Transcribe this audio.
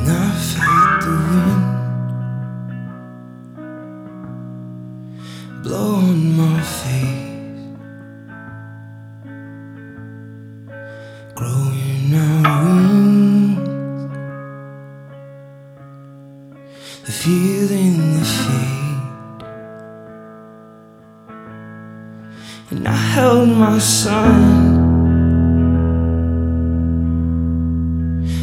And I felt the wind blow on my face, growing out wings, the feeling the fade. And I held my son